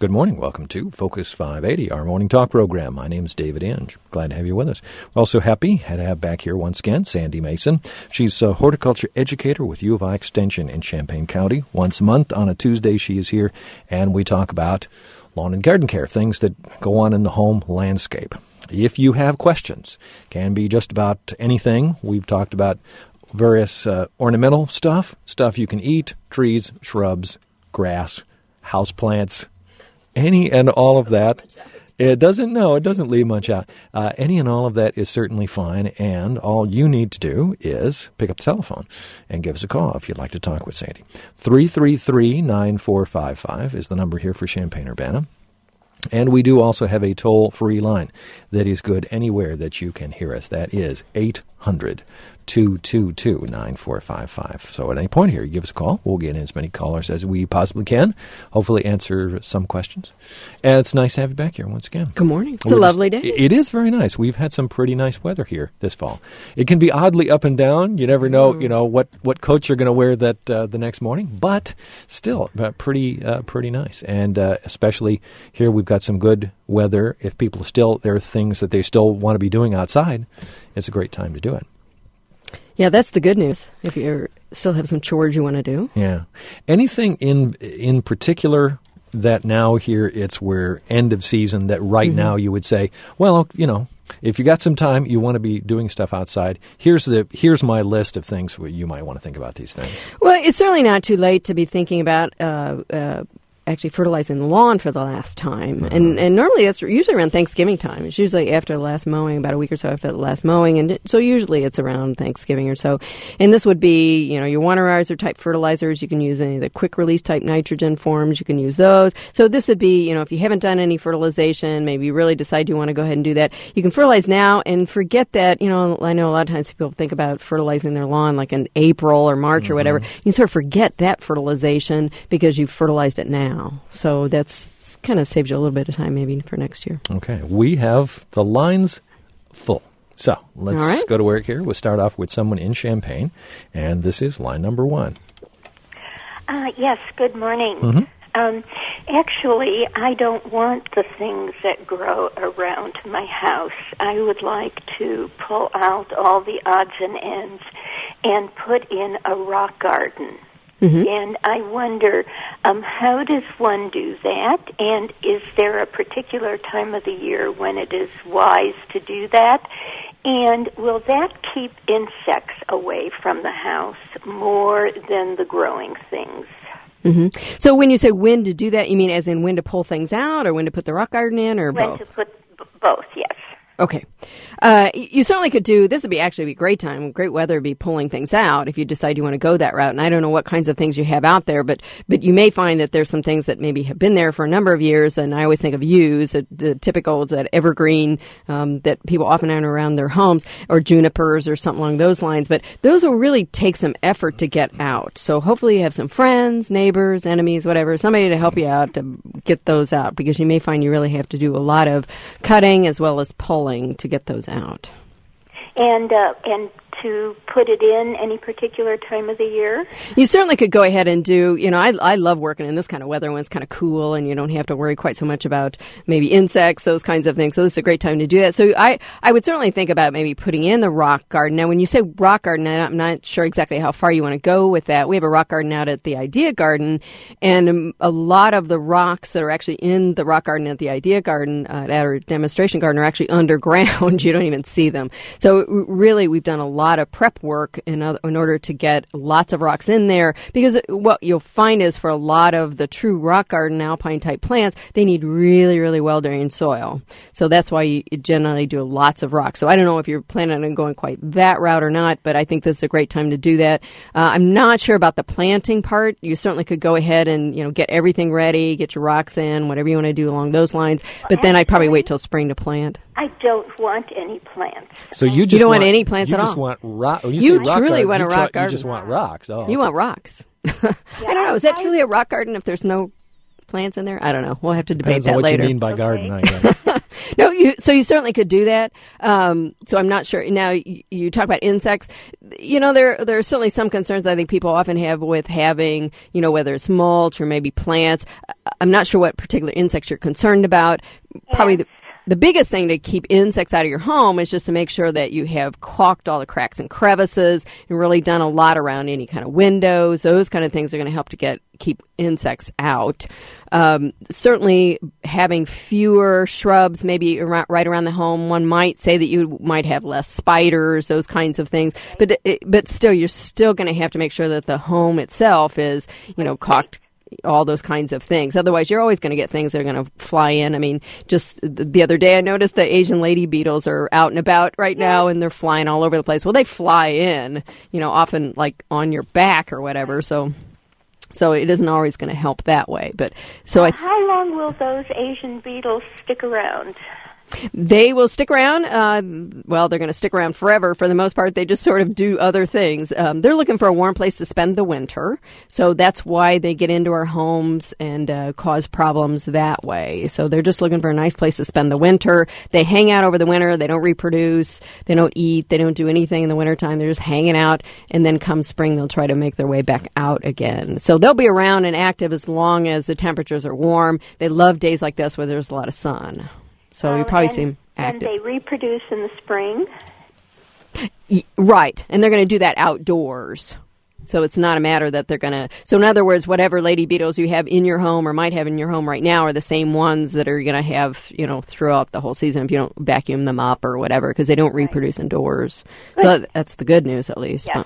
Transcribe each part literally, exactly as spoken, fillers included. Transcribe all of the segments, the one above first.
Good morning. Welcome to Focus five eighty, our morning talk program. My name is David Inge. Glad to have you with us. We're also happy to have back here once again Sandy Mason. She's a horticulture educator with U of I Extension in Champaign County. Once a month on a Tuesday she is here, and we talk about lawn and garden care, things that go on in the home landscape. If you have questions, can be just about anything. We've talked about various uh, ornamental stuff, stuff you can eat, trees, shrubs, grass, houseplants, any and all of that. It doesn't, no, it doesn't leave much out. Uh, any and all of that is certainly fine, and all you need to do is pick up the telephone and give us a call if you'd like to talk with Sandy. three three three, nine four five five is the number here for Champaign-Urbana. And we do also have a toll-free line that is good anywhere that you can hear us. That is eight hundred, two two two, nine four five five. So at any point here, you give us a call. We'll get in as many callers as we possibly can, hopefully answer some questions. And it's nice to have you back here once again. Good morning. It's We're a lovely just, day. It is very nice. We've had some pretty nice weather here this fall. It can be oddly up and down. You never know, mm. you know, what, what coat you're going to wear that uh, the next morning, but still uh, pretty uh, pretty nice. And uh, especially here, we've got some good weather. If people are still, there are things that they still want to be doing outside, it's a great time to do it. Yeah, that's the good news. If you still have some chores you want to do. Yeah. Anything in in particular that now here it's where end of season that right mm-hmm. now you would say, well, you know, if you got some time, you want to be doing stuff outside, here's the here's my list of things where you might want to think about these things. Well, it's certainly not too late to be thinking about uh, uh actually fertilizing the lawn for the last time. Mm-hmm. And and normally that's usually around Thanksgiving time. It's usually after the last mowing, about a week or so after the last mowing. And so usually it's around Thanksgiving or so. And this would be, you know, your winterizer type fertilizers. You can use any of the quick release type nitrogen forms. You can use those. So this would be, you know, if you haven't done any fertilization, maybe you really decide you want to go ahead and do that, you can fertilize now and forget that, you know, I know a lot of times people think about fertilizing their lawn like in April or March mm-hmm. or whatever. You can sort of forget that fertilization because you've fertilized it now. So that's kind of saves you a little bit of time maybe for next year. Okay. We have the lines full. So let's right. go to work here. We'll start off with someone in Champaign, and this is line number one. Uh, yes, good morning. Mm-hmm. Um, actually, I don't want the things that grow around my house. I would like to pull out all the odds and ends and put in a rock garden. Mm-hmm. And I wonder, um, how does one do that? And is there a particular time of the year when it is wise to do that? And will that keep insects away from the house more than the growing things? Mm-hmm. So when you say when to do that, you mean as in when to pull things out or when to put the rock garden in or when both? When to put b- both, yes. Okay. Uh, you certainly could do, this would be actually be a great time, great weather to be pulling things out if you decide you want to go that route. And I don't know what kinds of things you have out there, but but you may find that there's some things that maybe have been there for a number of years. And I always think of yews, the, the typical, that evergreen um, that people often own around their homes, or junipers or something along those lines. But those will really take some effort to get out. So hopefully you have some friends, neighbors, enemies, whatever, somebody to help you out to get those out, because you may find you really have to do a lot of cutting as well as pulling to get those out. And uh, and to put it in any particular time of the year? You certainly could go ahead and do, you know, I I love working in this kind of weather when it's kind of cool and you don't have to worry quite so much about maybe insects, those kinds of things. So this is a great time to do that. So I, I would certainly think about maybe putting in the rock garden. Now, when you say rock garden, I'm not sure exactly how far you want to go with that. We have a rock garden out at the Idea Garden, and a lot of the rocks that are actually in the rock garden at the Idea Garden, uh, at our demonstration garden, are actually underground. You don't even see them. So really, we've done a lot of prep work in, other, in order to get lots of rocks in there, because what you'll find is for a lot of the true rock garden alpine type plants, they need really, really well-drained soil. So that's why you generally do lots of rocks. So I don't know if you're planning on going quite that route or not, but I think this is a great time to do that. Uh, I'm not sure about the planting part. You certainly could go ahead and, you know, get everything ready, get your rocks in, whatever you want to do along those lines. But then I'd probably wait till spring to plant. I don't want any plants. So you just you don't want, want any plants you at all. just want rock. You, you rock truly garden, want a rock you, garden. You just want rocks. Oh, you want rocks. I don't know. Is that truly a rock garden if there's no plants in there? I don't know. We'll have to debate Depends that on what later. you mean by okay. garden, I guess. No, you, so you certainly could do that. Um, so I'm not sure. Now, you, you talk about insects. You know, there there are certainly some concerns I think people often have with having, you know, whether it's mulch or maybe plants. I'm not sure what particular insects you're concerned about. Probably the The biggest thing to keep insects out of your home is just to make sure that you have caulked all the cracks and crevices and really done a lot around any kind of windows. Those kind of things are going to help to get keep insects out. Um, certainly having fewer shrubs maybe around, right around the home. One might say that you might have less spiders, those kinds of things. But it, but still, you're still going to have to make sure that the home itself is, you know, caulked, all those kinds of things. Otherwise, you're always going to get things that are going to fly in. I mean, just the other day I noticed the Asian lady beetles are out and about right now, and they're flying all over the place. Well, they fly in, you know, often like on your back or whatever. So, so it isn't always going to help that way. But so I. Th- How long will those Asian beetles stick around? They will stick around. Uh, well, they're going to stick around forever. For the most part, they just sort of do other things. Um, they're looking for a warm place to spend the winter. So that's why they get into our homes and uh, cause problems that way. So they're just looking for a nice place to spend the winter. They hang out over the winter. They don't reproduce. They don't eat. They don't do anything in the wintertime. They're just hanging out. And then come spring, they'll try to make their way back out again. So they'll be around and active as long as the temperatures are warm. They love days like this where there's a lot of sun. So um, you probably and, see them active. And they reproduce in the spring? Y- right. And they're going to do that outdoors. So it's not a matter that they're going to... So in other words, whatever lady beetles you have in your home or might have in your home right now are the same ones that are going to have, you know, throughout the whole season if you don't vacuum them up or whatever, because they don't reproduce right. indoors. Good. So that's the good news, at least. Yeah. But.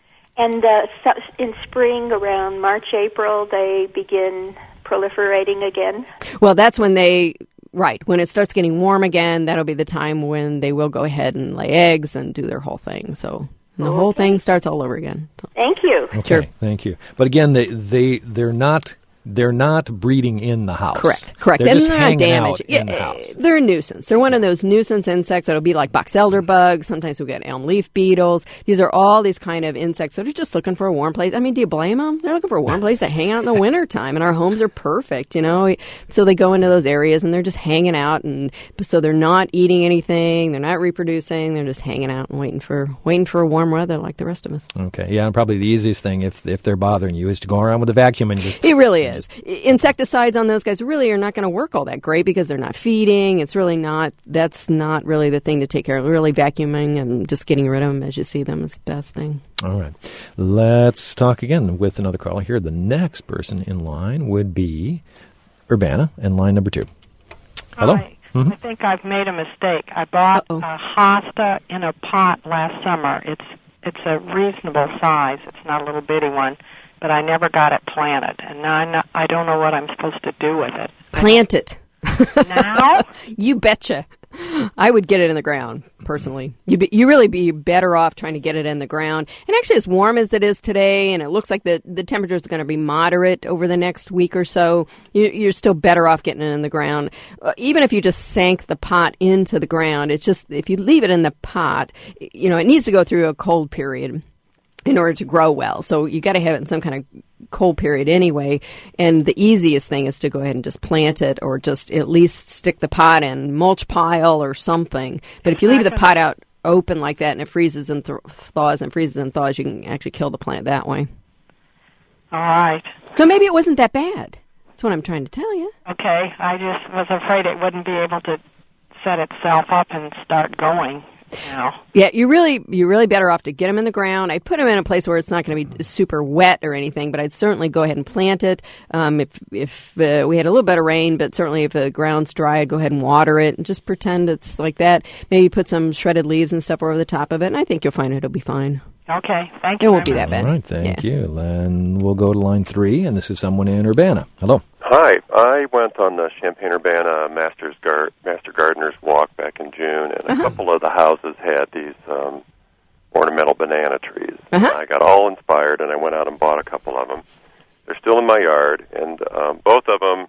And uh, so in spring, around March, April, they begin proliferating again? Well, that's when they... Right. When it starts getting warm again, that'll be the time when they will go ahead and lay eggs and do their whole thing. So the okay. whole thing starts all over again. So. Thank you. Okay, sure. Thank you. But again, they, they, they're not... They're not breeding in the house. Correct, correct. They're and just they're hanging not damaged. out Yeah, in the house. They're a nuisance. They're one of those nuisance insects that'll be like box elder bugs. Sometimes we'll get elm leaf beetles. These are all these kind of insects that are just looking for a warm place. I mean, do you blame them? They're looking for a warm place to hang out in the wintertime, and our homes are perfect, you know. So they go into those areas, and they're just hanging out, and so they're not eating anything. They're not reproducing. They're just hanging out and waiting for waiting for warm weather like the rest of us. Okay, yeah, and probably the easiest thing, if if they're bothering you, is to go around with a vacuum and just... It really is. Insect Insecticides on those guys really are not going to work all that great because they're not feeding. It's really not, that's not really the thing to take care of. Really vacuuming and just getting rid of them as you see them is the best thing. All right. Let's talk again with another caller here. The next person in line would be Urbana in line number two. Hello. Hi. Mm-hmm. I think I've made a mistake. I bought Uh-oh. a hosta in a pot last summer. It's it's a reasonable size. It's not a little bitty one. But I never got it planted, and now I'm not, I don't know what I'm supposed to do with it. Plant it. Now? You betcha. I would get it in the ground, personally. You be, you really be better off trying to get it in the ground. And actually, as warm as it is today, and it looks like the, the temperature is going to be moderate over the next week or so, you, you're still better off getting it in the ground. Uh, even if you just sank the pot into the ground, it's just, if you leave it in the pot, you know, it needs to go through a cold period in order to grow well. So you got to have it in some kind of cold period anyway. And the easiest thing is to go ahead and just plant it, or just at least stick the pot in mulch pile or something. But if you leave the pot out open like that and it freezes and th- thaws and freezes and thaws, you can actually kill the plant that way. All right. So maybe it wasn't that bad. That's what I'm trying to tell you. Okay. I just was afraid it wouldn't be able to set itself up and start going. No. Yeah, you really you're really better off to get them in the ground. I put them in a place where it's not going to be super wet or anything, but I'd certainly go ahead and plant it. Um, if if uh, we had a little bit of rain, but certainly if the ground's dry, I'd go ahead and water it and just pretend it's like that. Maybe put some shredded leaves and stuff over the top of it, and I think you'll find it'll be fine. Okay, thank you. It won't be much. that bad. All right, thank yeah. you. And we'll go to line three, and this is someone in Urbana. Hello. Hi, I went on the Champaign-Urbana Masters Gar- Master Gardener's Walk back in June, and a uh-huh. couple of the houses had these um, ornamental banana trees. Uh-huh. I got all inspired, and I went out and bought a couple of them. They're still in my yard, and um, both of them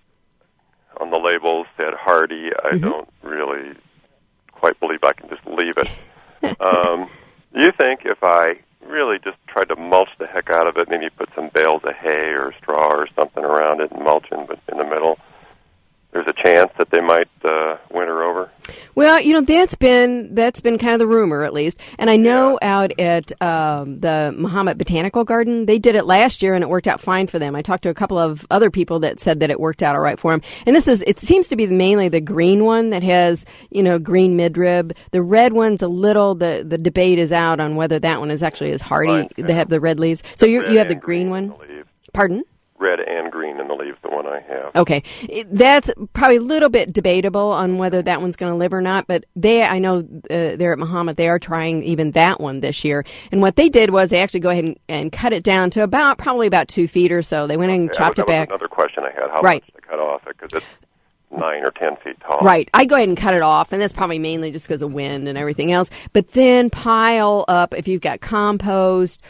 on the labels said hardy. I mm-hmm. don't really quite believe I can just leave it. um, do you think if I really just tried to mulch the heck out of it, maybe put some bales of hay or straw or something around it and mulch in, in the middle, there's a chance that they might uh, winter over? Well, you know, that's been that's been kind of the rumor, at least. And I know yeah. out at um, the Mahomet Botanical Garden, they did it last year, and it worked out fine for them. I talked to a couple of other people that said that it worked out all right for them. And this is, it seems to be mainly the green one that has, you know, green midrib. The red one's a little, the, the debate is out on whether that one is actually as hardy. Right, yeah. They have the red leaves. So you you have the green, green one? Pardon? Red and green in the leaves, the one I have. Okay. That's probably a little bit debatable on whether that one's going to live or not, but they, I know uh, they're at Mahomet, they are trying even that one this year. And what they did was they actually go ahead and, and cut it down to about, probably about two feet or so. They went and okay, chopped that it back. That was another question I had. How right. much to cut off it? Because it's nine or ten feet tall. Right. I go ahead and cut it off, and that's probably mainly just because of wind and everything else. But then pile up, if you've got compost,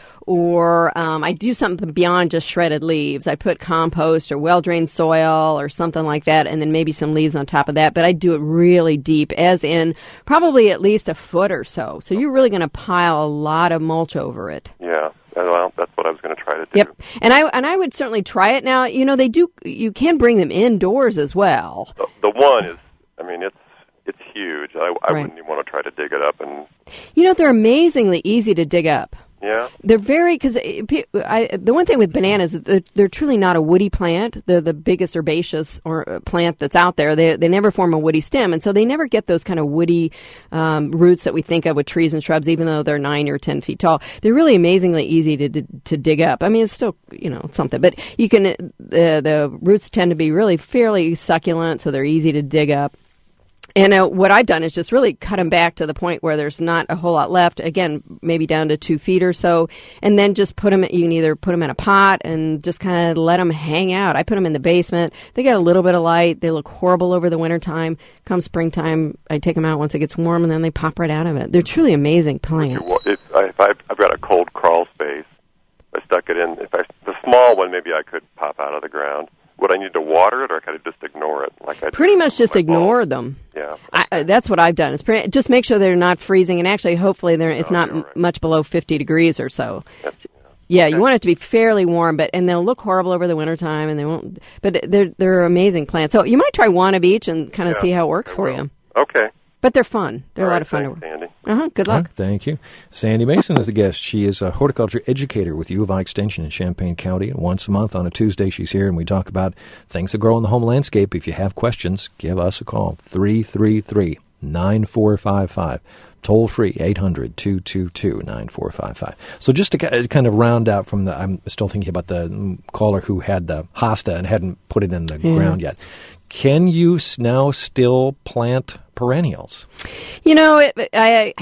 or um, I do something beyond just shredded leaves. I put compost or well-drained soil or something like that, and then maybe some leaves on top of that. But I do it really deep, as in probably at least a foot or so. So you're really going to pile a lot of mulch over it. Yeah. Well, that's what I was going to try to do. Yep, and I and I would certainly try it. Now, you know, they do. You can bring them indoors as well. The, the one is, I mean, it's it's huge. I, I right. wouldn't even want to try to dig it up. And you know, they're amazingly easy to dig up. Yeah. They're very, because the one thing with bananas, they're, they're truly not a woody plant. They're the biggest herbaceous or uh, plant that's out there. They they never form a woody stem, and so they never get those kind of woody um, roots that we think of with trees and shrubs, even though they're nine or ten feet tall. They're really amazingly easy to to, to dig up. I mean, it's still, you know, something, but you can, uh, the, the roots tend to be really fairly succulent, so they're easy to dig up. And uh, what I've done is just really cut them back to the point where there's not a whole lot left. Again, maybe down to two feet or so. And then just put them, you can either put them in a pot and just kind of let them hang out. I put them in the basement. They get a little bit of light. They look horrible over the wintertime. Come springtime, I take them out once it gets warm, and then they pop right out of it. They're truly amazing plants. If, if I've, I've got a cold crawl space, I stuck it in. If I, the small one, maybe I could pop out of the ground. Would I need to water it, or could I just ignore it? Like I pretty much just ignore bulb? them. Yeah, I, uh, that's what I've done. It's pretty, just make sure they're not freezing, and actually, hopefully, they're, it's no, not right. m- much below fifty degrees or so. That's, yeah, okay. You want it to be fairly warm, but and they'll look horrible over the wintertime, and they won't. But they're they're amazing plants. So you might try one of each and kind of yeah, see how it works I for will. you. Okay. But they're fun. They're All a lot right, of fun thanks, to work. Sandy. Uh-huh. Good luck. Right, thank you. Sandy Mason is the guest. She is a horticulture educator with U of I Extension in Champaign County. Once a month on a Tuesday, she's here, and we talk about things that grow in the home landscape. If you have questions, give us a call, three three three, nine four five five. Toll free, eight hundred, two two two, nine four five five. So just to kind of round out from the, I'm still thinking about the caller who had the hosta and hadn't put it in the yeah. ground yet. Can you now still plant perennials? You know, it, I,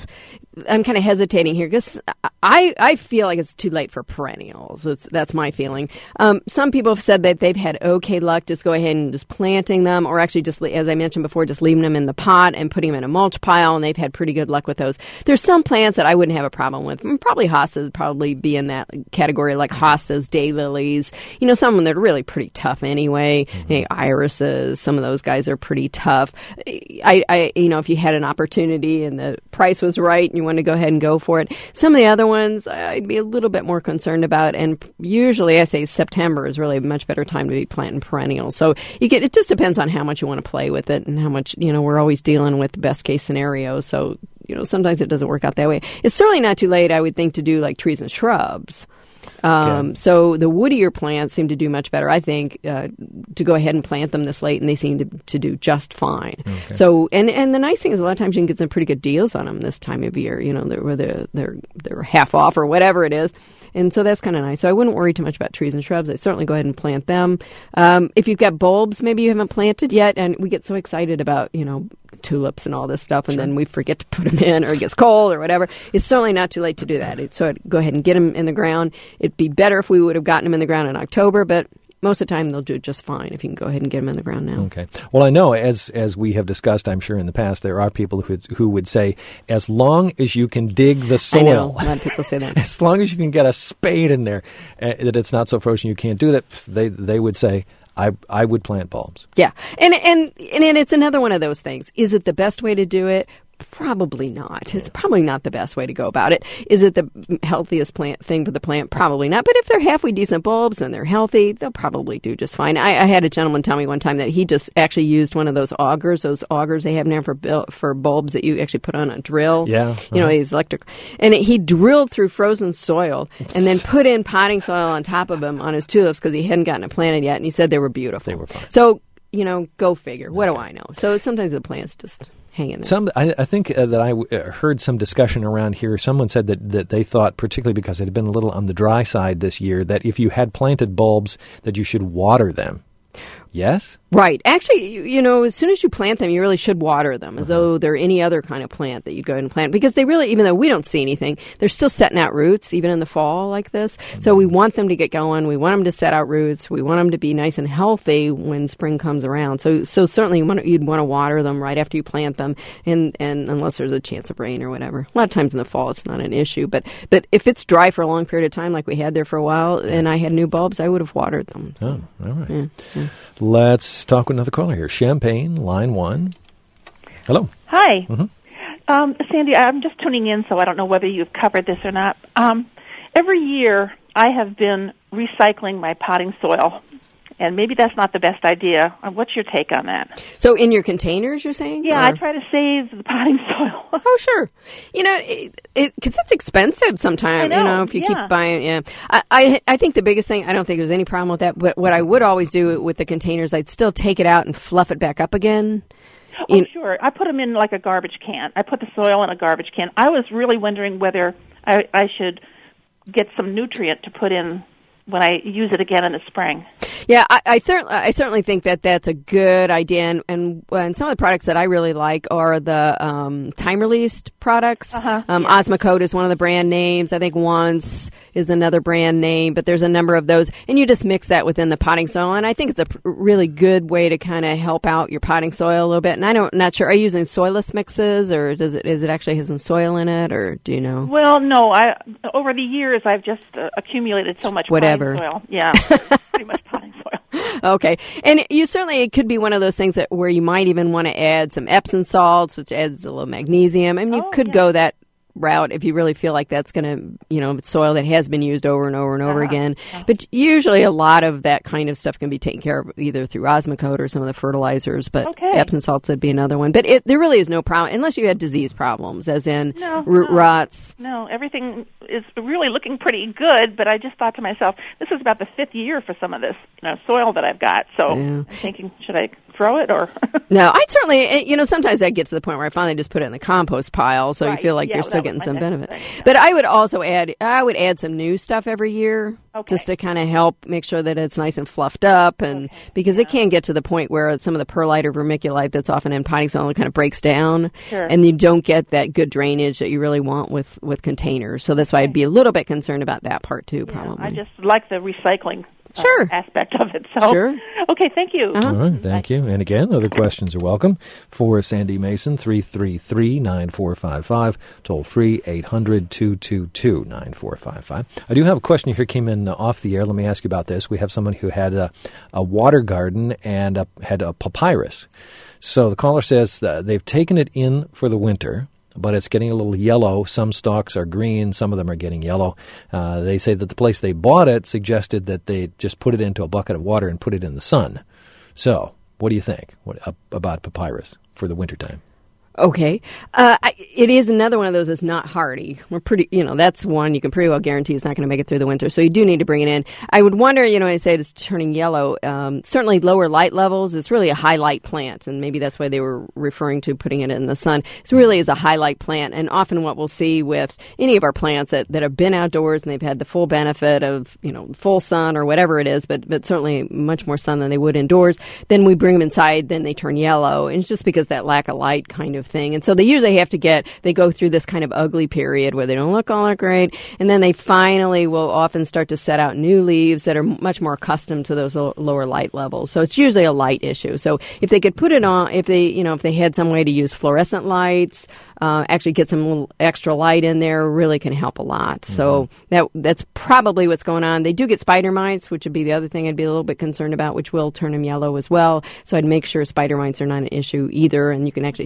I'm kind of hesitating here because I, I feel like it's too late for perennials. It's, that's my feeling. Um, some people have said that they've had okay luck just go ahead and just planting them, or actually just, as I mentioned before, just leaving them in the pot and putting them in a mulch pile, and they've had pretty good luck with those. There's some plants that I wouldn't have a problem with. Probably hostas would probably be in that category, like hostas, daylilies. You know, some of them that are really pretty tough anyway. Mm-hmm. Hey, irises, some of those guys are pretty tough. I, I, you know, if you had an opportunity and the price was right and you want to go ahead and go for it. Some of the other ones I'd be a little bit more concerned about, and usually I say September is really a much better time to be planting perennials. So you get, it just depends on how much you want to play with it and how much, you know, we're always dealing with the best case scenario. So, you know, sometimes it doesn't work out that way. It's certainly not too late, I would think, to do like trees and shrubs. Um, okay. So the woodier plants seem to do much better, I think, uh, to go ahead and plant them this late, and they seem to, to do just fine. Okay. So, and, and the nice thing is a lot of times you can get some pretty good deals on them this time of year, you know, they're, whether they're, they're half off or whatever it is. And so that's kind of nice. So I wouldn't worry too much about trees and shrubs. I'd certainly go ahead and plant them. Um, if you've got bulbs, maybe you haven't planted yet, and we get so excited about, you know, tulips and all this stuff, and sure. then we forget to put them in, or it gets cold or whatever. It's certainly not too late to do that. It, so I'd go ahead and get them in the ground. It'd be better if we would have gotten them in the ground in October, but most of the time they'll do just fine if you can go ahead and get them in the ground now. Okay. Well, I know, as as we have discussed, I'm sure in the past, there are people who who would say, as long as you can dig the soil. I know. A lot of people say that. As long as you can get a spade in there, uh, that it's not so frozen you can't do that, they they would say, I I would plant bulbs. Yeah. And, and, and it's another one of those things. Is it the best way to do it? Probably not. It's probably not the best way to go about it. Is it the healthiest plant thing for the plant? Probably not. But if they're halfway decent bulbs and they're healthy, they'll probably do just fine. I, I had a gentleman tell me one time that he just actually used one of those augers, those augers they have now for bil- for bulbs that you actually put on a drill. Yeah. Uh-huh. You know, he's electric. And it, he drilled through frozen soil and then put in potting soil on top of them on his tulips because he hadn't gotten it planted yet. And he said they were beautiful. They were fine. So, you know, go figure. What do I know? So sometimes the plants just hang in there. Some, I, I think uh, that I w- uh, heard some discussion around here. Someone said that, that they thought, particularly because it had been a little on the dry side this year, that if you had planted bulbs, that you should water them. Yes? Right. Actually, you, you know, as soon as you plant them, you really should water them as uh-huh. though they're any other kind of plant that you'd go ahead and plant. Because they really, even though we don't see anything, they're still setting out roots, even in the fall like this. Mm-hmm. So we want them to get going. We want them to set out roots. We want them to be nice and healthy when spring comes around. So so certainly you want to, you'd want to water them right after you plant them, and, and unless there's a chance of rain or whatever. A lot of times in the fall, it's not an issue. But, but if it's dry for a long period of time, like we had there for a while, yeah. and I had new bulbs, I would have watered them. So, oh, all right. Yeah, yeah. Let's talk with another caller here. Champaign, line one. Hello. Hi. Mm-hmm. Um, Sandy, I'm just tuning in, so I don't know whether you've covered this or not. Um, every year, I have been recycling my potting soil, and maybe that's not the best idea. What's your take on that? So in your containers, you're saying? Yeah, or? I try to save the potting soil. Oh, sure. You know, because it, it, it's expensive sometimes, know, you know, if you yeah. keep buying. Yeah. I, I I think the biggest thing, I don't think there's any problem with that, but what I would always do with the containers, I'd still take it out and fluff it back up again. Oh, in, sure. I put them in like a garbage can. I put the soil in a garbage can. I was really wondering whether I, I should get some nutrient to put in when I use it again in the spring. Yeah, I, I, cer- I certainly think that that's a good idea, and, and, and some of the products that I really like are the um, time-released products. Uh-huh, um, yeah. Osmocote is one of the brand names. I think Once is another brand name, but there's a number of those, and you just mix that within the potting soil, and I think it's a pr- really good way to kind of help out your potting soil a little bit. And I don't, not sure, are you using soilless mixes, or does it, is it actually has some soil in it, or do you know? Well, no. I over the years I've just uh, accumulated so much Whatever. potting soil. Yeah, pretty much potting soil. Okay. And you certainly, it could be one of those things that where you might even want to add some Epsom salts, which adds a little magnesium. I mean, you oh, could yeah. go that route if you really feel like that's going to, you know, soil that has been used over and over and over uh-huh. again. Uh-huh. But usually a lot of that kind of stuff can be taken care of either through Osmocote or some of the fertilizers, but okay. Epsom salts would be another one. But it, there really is no problem, unless you had disease problems, as in no, root no. rots. No, everything is really looking pretty good, but I just thought to myself, this is about the fifth year for some of this, you know, soil that I've got. So Yeah. I'm thinking, should I throw it or? No, I'd certainly, you know, sometimes I get to the point where I finally just put it in the compost pile, so Right. you feel like Yeah, you're well, still that was getting my some next benefit. thing, yeah. But I would also add, I would add some new stuff every year, Okay. just to kind of help make sure that it's nice and fluffed up, and Okay. because Yeah. it can get to the point where some of the perlite or vermiculite that's often in potting soil kind of breaks down, Sure. and you don't get that good drainage that you really want with, with containers. So that's why I'd be a little bit concerned about that part too, Yeah, probably. I just like the recycling uh, Sure. aspect of it. So Sure. Okay, thank you. Uh-huh. All right, thank you. And again, other questions are welcome. For Sandy Mason, three three three, nine four five five, toll free, eight hundred, two two two, nine four five five. I do have a question here, came in uh, off the air. Let me ask you about this. We have someone who had a, a water garden and a, had a papyrus. So the caller says that they've taken it in for the winter, but it's getting a little yellow. Some stalks are green. Some of them are getting yellow. Uh, they say that the place they bought it suggested that they just put it into a bucket of water and put it in the sun. So what do you think what, uh, about papyrus for the wintertime? Okay. Uh, I, it is another one of those that's not hardy. We're pretty, you know, that's one you can pretty well guarantee is not going to make it through the winter. So you do need to bring it in. I would wonder, you know, I say it's turning yellow. Um, certainly lower light levels, it's really a highlight plant. And maybe that's why they were referring to putting it in the sun. It really is a highlight plant. And often what we'll see with any of our plants that, that have been outdoors and they've had the full benefit of, you know, full sun or whatever it is, but, but certainly much more sun than they would indoors, then we bring them inside, then they turn yellow. And it's just because that lack of light kind of thing. And so they usually have to get, they go through this kind of ugly period where they don't look all that great. And then they finally will often start to set out new leaves that are much more accustomed to those lo- lower light levels. So it's usually a light issue. So if they could put it on, if they, you know, if they had some way to use fluorescent lights, uh, actually get some little extra light in there, really can help a lot. Mm-hmm. So that that's probably what's going on. They do get spider mites, which would be the other thing I'd be a little bit concerned about, which will turn them yellow as well. So I'd make sure spider mites are not an issue either. And you can actually see those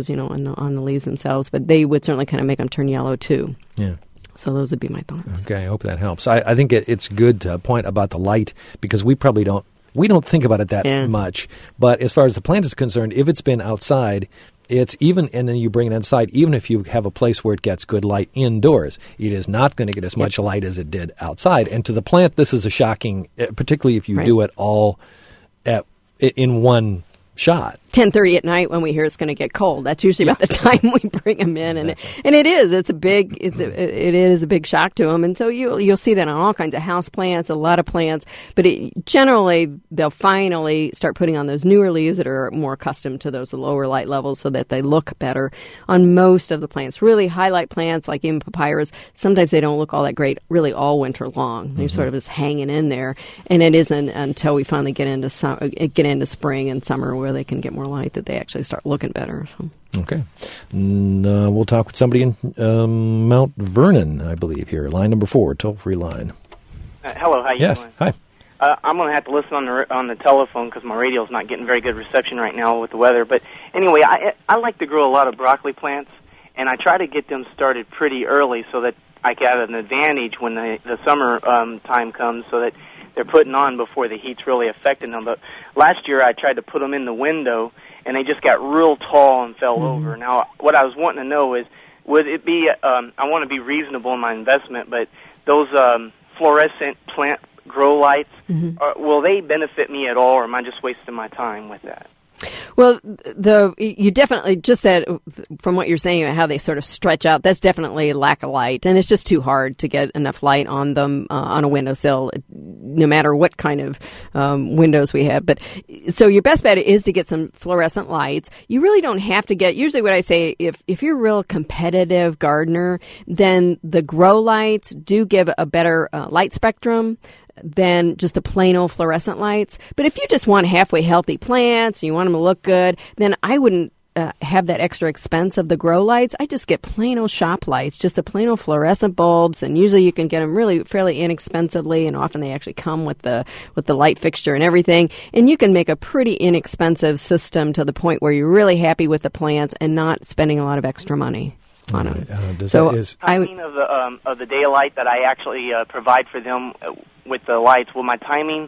yellows, you know, on the, on the leaves themselves, but they would certainly kind of make them turn yellow too. Yeah. So those would be my thoughts. Okay, I hope that helps. I, I think it, it's good to point about the light because we probably don't we don't think about it that yeah. much. But as far as the plant is concerned, if it's been outside, it's even, and then you bring it inside, even if you have a place where it gets good light indoors, it is not going to get as much yep. light as it did outside. And to the plant, this is a shocking, particularly if you right. do it all at in one shot. ten thirty at night when we hear it's going to get cold. That's usually about the time we bring them in, and it, and it is. It's a big. It's a, it is a big shock to them, and so you you'll see that on all kinds of house plants, a lot of plants. But it, generally, they'll finally start putting on those newer leaves that are more accustomed to those lower light levels, so that they look better on most of the plants. Really highlight plants like even papyrus. Sometimes they don't look all that great, really all winter long. They're mm-hmm. sort of just hanging in there, and it isn't until we finally get into summer, get into spring and summer where they can get more light that they actually start looking better. So. Okay. And, uh, we'll talk with somebody in um, Mount Vernon, I believe, here. Line number four, toll-free line. Uh, hello, how you yes. doing? Hi. Uh, I'm going to have to listen on the on the telephone because my radio's not getting very good reception right now with the weather. But anyway, I I like to grow a lot of broccoli plants, and I try to get them started pretty early so that I get an advantage when the, the summer um, time comes so that they're putting on before the heat's really affecting them. But last year I tried to put them in the window, and they just got real tall and fell mm-hmm. over. Now, what I was wanting to know is, would it be, um, I want to be reasonable in my investment, but those um, fluorescent plant grow lights, mm-hmm. are, will they benefit me at all, or am I just wasting my time with that? Well, the you definitely, just that, from what you're saying, how they sort of stretch out, that's definitely lack of light. And it's just too hard to get enough light on them uh, on a windowsill, no matter what kind of um, windows we have. But so your best bet is to get some fluorescent lights. You really don't have to get, usually what I say, if, if you're a real competitive gardener, then the grow lights do give a better uh, light spectrum than just the plain old fluorescent lights. But if you just want halfway healthy plants, you want them to look good, then I wouldn't uh, have that extra expense of the grow lights. I just get plain old shop lights, just the plain old fluorescent bulbs, and usually you can get them really fairly inexpensively, and often they actually come with the with the light fixture and everything. And you can make a pretty inexpensive system to the point where you're really happy with the plants and not spending a lot of extra money on them. Uh, so that is, I mean, of the um, of the daylight that I actually uh, provide for them uh, with the lights, will my timing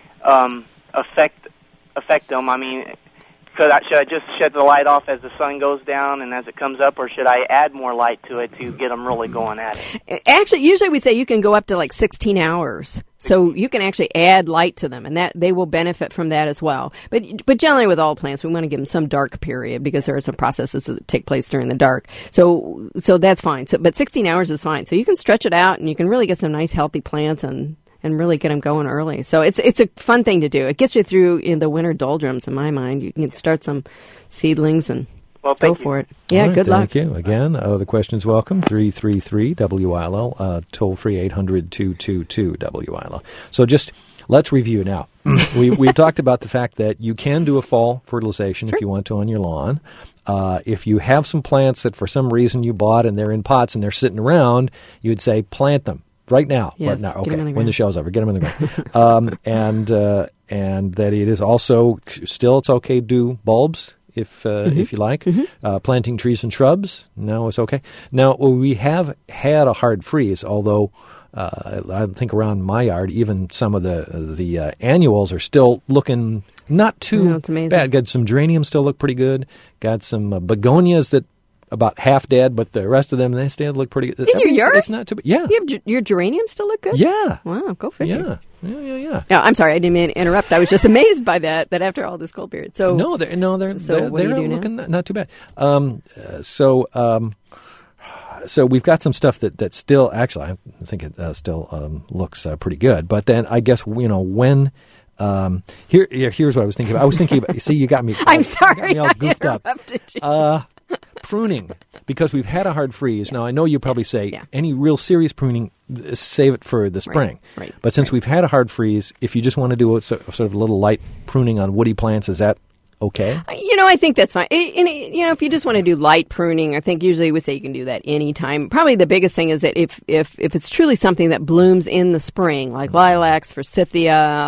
um, affect affect them? I mean, could I, should I just shut the light off as the sun goes down and as it comes up, or should I add more light to it to get them really going at it? Actually, usually we say you can go up to like sixteen hours. So you can actually add light to them, and that they will benefit from that as well. But but generally with all plants, we want to give them some dark period because there are some processes that take place during the dark. So so that's fine. So but sixteen hours is fine. So you can stretch it out, and you can really get some nice healthy plants and, and really get them going early. So it's it's a fun thing to do. It gets you through in the winter doldrums. In my mind, you can start some seedlings and. Well, go you. for it. Yeah, right, good luck. Thank you. Again, uh, the question's welcome. three three three W I L L, uh, toll free eight hundred two two two W I L L. So just let's review now. we we talked about the fact that you can do a fall fertilization sure. if you want to on your lawn. Uh, if you have some plants that for some reason you bought and they're in pots and they're sitting around, you would say plant them right now. Yes, right now. Okay, the when the show's over, get them in the ground. um, and uh, and that it is also still it's okay to do bulbs. If uh, mm-hmm. if you like, mm-hmm. uh, planting trees and shrubs, no, it's okay. Now, we have had a hard freeze, although uh, I think around my yard, even some of the the uh, annuals are still looking not too no, bad. Got some geraniums still look pretty good. Got some uh, begonias that about half dead, but the rest of them, they still look pretty good. In I your mean, yard? It's, it's not too bad. Yeah. You have, your geraniums still look good? Yeah. Wow, go figure. Yeah. Yeah, yeah, yeah. No, I'm sorry, I didn't mean to interrupt. I was just amazed by that, that after all this cold period. So No, they're, no, they're, so they're, what do they're you do looking now? not, not too bad. Um, uh, so, um, so we've got some stuff that, that still, actually, I think it uh, still um, looks uh, pretty good. But then I guess, you know, when... Um, here, here's what I was thinking about. I was thinking about, see, you got me. I'm sorry, you got me all I goofed up. interrupted you. Uh, pruning, because we've had a hard freeze. Yeah. Now, I know you probably say yeah. any real serious pruning, save it for the spring. Right, right, but since right. we've had a hard freeze, if you just want to do a sort of a little light pruning on woody plants, is that okay? You know, I think that's fine. It, and it, you know, if you just want to do light pruning, I think usually we say you can do that anytime. Probably the biggest thing is that if if if it's truly something that blooms in the spring, like lilacs, forsythia,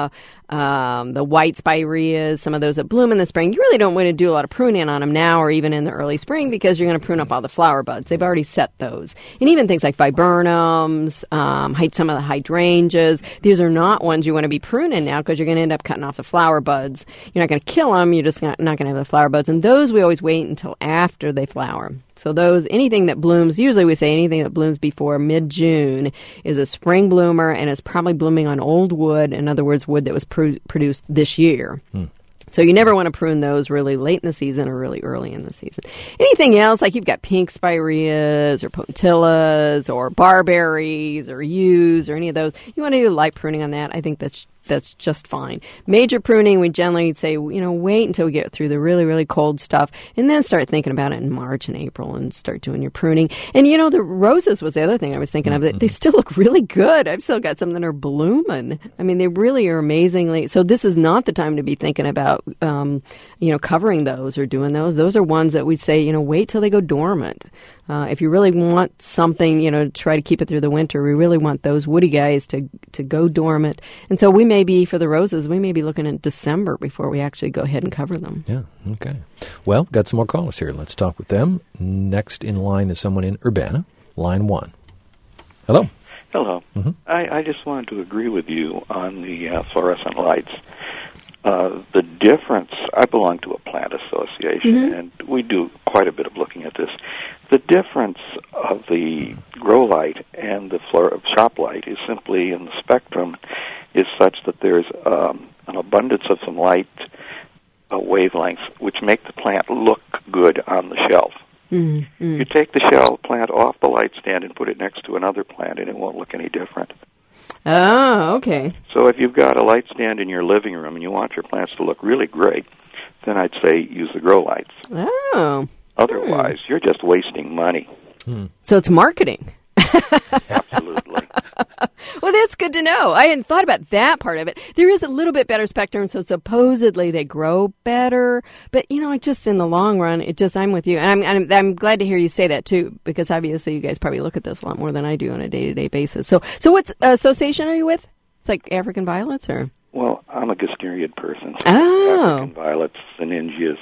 um, the white spireas, some of those that bloom in the spring. You really don't want to do a lot of pruning on them now or even in the early spring because you're going to prune up all the flower buds. They've already set those. And even things like viburnums, um, some of the hydrangeas, these are not ones you want to be pruning now because you're going to end up cutting off the flower buds. You're not going to kill them, you're just not, not going to have the flower buds. And those we always wait until after they flower. So those, anything that blooms, usually we say anything that blooms before mid-June is a spring bloomer, and it's probably blooming on old wood, in other words, wood that was pr- produced this year. Hmm. So you never want to prune those really late in the season or really early in the season. Anything else, like you've got pink spireas or potentillas or barberries or yews or any of those, you want to do light pruning on that. I think that's that's just fine. Major pruning, we generally say, you know, wait until we get through the really, really cold stuff and then start thinking about it in March and April and start doing your pruning. And, you know, the roses was the other thing I was thinking of. Mm-hmm. They still look really good. I've still got some that are blooming. I mean, they really are amazingly. So this is not the time to be thinking about, um, you know, covering those or doing those. Those are ones that we say, you know, wait till they go dormant. Uh, if you really want something, you know, try to keep it through the winter, we really want those woody guys to to go dormant. And so we may be, for the roses, we may be looking at December before we actually go ahead and cover them. Yeah, okay. Well, got some more callers here. Let's talk with them. Next in line is someone in Urbana, line one. Hello. Hello. Mm-hmm. I, I just wanted to agree with you on the uh, fluorescent lights. Uh, the difference, I belong to a plant association, mm-hmm. and we do quite a bit of looking at this. The difference of the grow light and the fluor- shop light is simply in the spectrum is such that there's um, an abundance of some light uh, wavelengths which make the plant look good on the shelf. Mm-hmm. You take the shelf plant off the light stand and put it next to another plant, and it won't look any different. Oh, okay. So if you've got a light stand in your living room and you want your plants to look really great, then I'd say use the grow lights. Oh. Otherwise, hmm. you're just wasting money. Hmm. So it's marketing. Absolutely. Well, that's good to know. I hadn't thought about that part of it. There is a little bit better spectrum, so supposedly they grow better. But, you know, it just in the long run, it just, I'm with you. And I'm, I'm, I'm glad to hear you say that, too, because obviously you guys probably look at this a lot more than I do on a day-to-day basis. So, so what association are you with? It's like African violets, or? Well, I'm a Gaskeriad person. So oh. African violets, Siningias,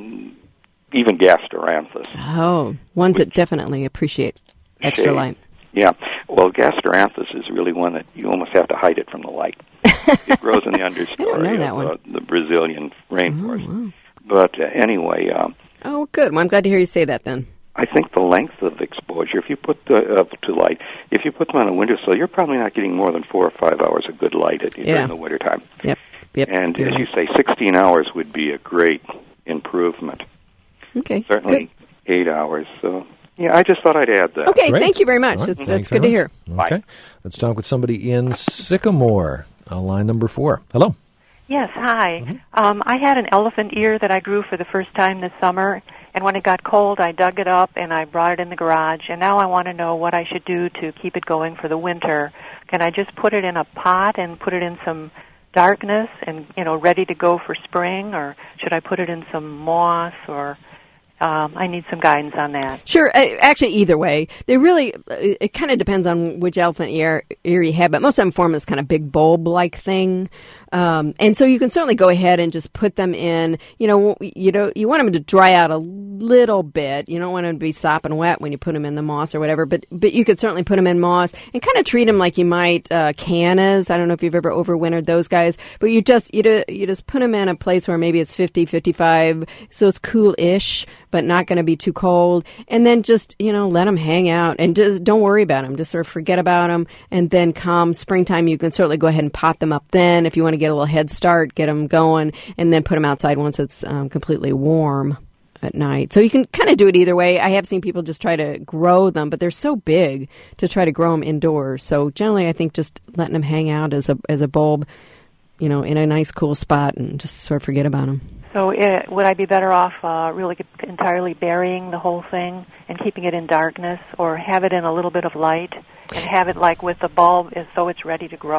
even Gasteranthus. Oh, ones that definitely appreciate extra shade. light. Yeah. Well, Gasteranthus is really one that you almost have to hide it from the light. It grows in the understory of uh, the Brazilian rainforest. Oh, wow. But uh, anyway... Um, oh, good. Well, I'm glad to hear you say that then. I think the length of exposure, if you put the, uh, to light, if you put them on a windowsill, you're probably not getting more than four or five hours of good light at, yeah. during the wintertime. Yep. Yep. And You're as right. you say, sixteen hours would be a great improvement. Okay. Certainly good. eight hours. So, yeah, I just thought I'd add that. Okay, Great. Thank you very much. Right. That's, that's good to hear. Okay. Bye. Let's talk with somebody in Sycamore, uh, line number four. Hello. Yes, hi. Mm-hmm. Um, I had an elephant ear that I grew for the first time this summer, and when it got cold, I dug it up and I brought it in the garage, and now I want to know what I should do to keep it going for the winter. Can I just put it in a pot and put it in some darkness and, you know, ready to go for spring, or should I put it in some moss, or... Um, I need some guidance on that. Sure. Uh, actually, either way. They really, it, it kind of depends on which elephant ear, ear you have, but most of them form this kind of big bulb-like thing. Um, and so you can certainly go ahead and just put them in, you know, you know, you want them to dry out a little bit. You don't want them to be sopping wet when you put them in the moss or whatever, but but you could certainly put them in moss and kind of treat them like you might uh, cannas. I don't know if you've ever overwintered those guys, but you just, you, do, you just put them in a place where maybe it's fifty, fifty-five, so it's cool-ish, but not going to be too cold, and then just, you know, let them hang out, and just don't worry about them. Just sort of forget about them, and then come springtime, you can certainly go ahead and pot them up then if you want to get a little head start, get them going, and then put them outside once it's um, completely warm at night. So you can kind of do it either way. I have seen people just try to grow them, but they're so big to try to grow them indoors. So generally, I think just letting them hang out as a as a bulb, you know, in a nice cool spot, and just sort of forget about them. So uh, would I be better off uh, really entirely burying the whole thing and keeping it in darkness, or have it in a little bit of light and have it like with the bulb as so it's ready to grow?